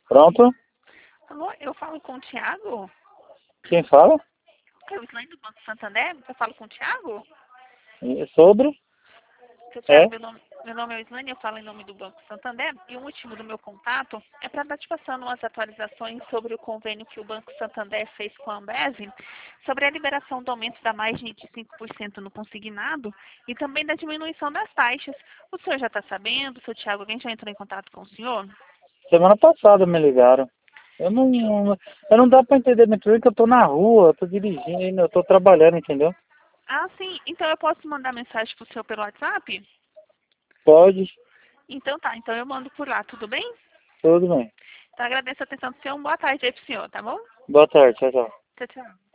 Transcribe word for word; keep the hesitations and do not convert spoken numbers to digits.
Pronto? Alô, eu falo com o Thiago? Quem fala? Eu Islane do Banco Santander? Eu falo com o Thiago? É sobre? Seu É? Thiago, meu nome, meu nome é Islane, eu falo em nome do Banco Santander. E o último do meu contato é para estar te passando umas atualizações sobre o convênio que o Banco Santander fez com a Ambev, sobre a liberação do aumento da margem de cinco por cento no consignado e também da diminuição das taxas. O senhor já está sabendo, seu Thiago, alguém já entrou em contato com o senhor? Semana passada me ligaram. Eu não, eu não dá pra entender muito bem que eu tô na rua, eu tô dirigindo, eu tô trabalhando, entendeu? Ah, sim. Então eu posso mandar mensagem para o senhor pelo WhatsApp? Pode, Então tá, então eu mando por lá, tudo bem? tudo bem. Então agradeço a atenção do senhor, boa tarde aí pro senhor, tá bom? Boa tarde, tchau, tchau. Tchau, tchau.